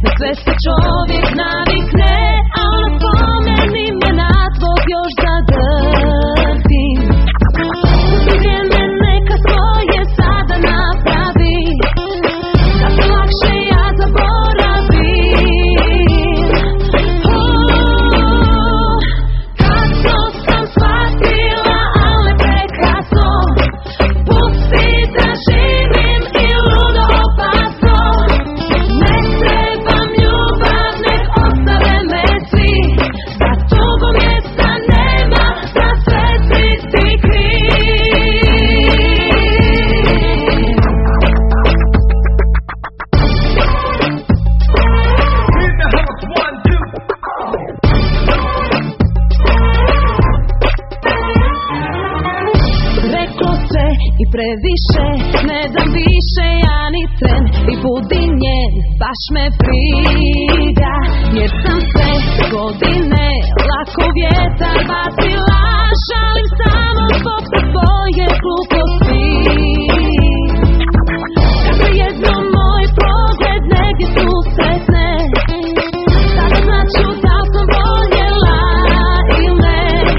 Na sve se čovjek navikne, a na spomeni me na tvog još zadrtim. Pusti vrijeme neka svoje sada napravi, da se lakše ja zaboravim. Kasno sam shvatila, ali prekasno. Pusti da živim i ludo opasno. Ne trebam ljubav, nek ostave me svi. Za tugu mjesta nema, za sve si ti kriv. Reklo se i previše, ne dam više ja ni tren. I budi njen, baš me briga, jer sam sve godine lako vjetar bacila. Žalim samo zbog svoje gluposti. Kada jednom moj pogled negdje susretne, tada značu da sam voljela ili ne.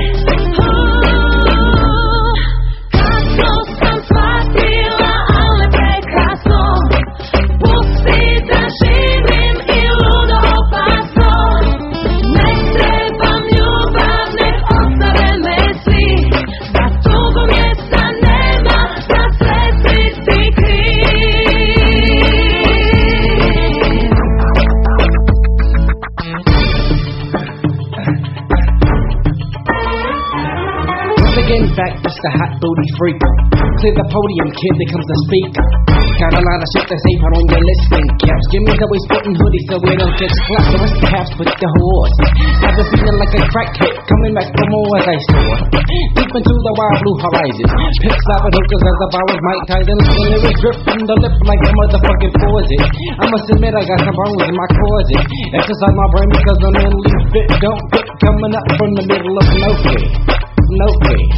Kasno sam shvatila, ali prekasno. Pusti da živim i ludo opasno. Ne trebam ljubav, nek ostave me svi. Za tugu mjesta nema, za sve si ti kriv. Once again back, it's the hot booty freaker. Clear the podium, kid, there comes the speaker. Got a lot of shit to say, put on your listening caps. Jimmy's always putting hoodies so we don't get slapped. The rest perhaps with the horse. I've been feeling like a crackhead, coming back for more as I soar. Deep into the wild blue horizons. Pimp slapping hookers as if I was Mike Tyson. And lyrics drip from the lip like a motherfucking faucet. I must admit I got some bones in my closet. Exercise my brain because I'm mentally fit. Don't quit coming up from the middle of nowhere. Nowhere.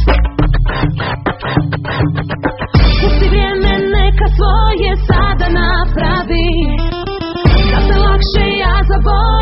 Pusti vrijeme neka svoje sada napravi, da se lakše ja zaboravim.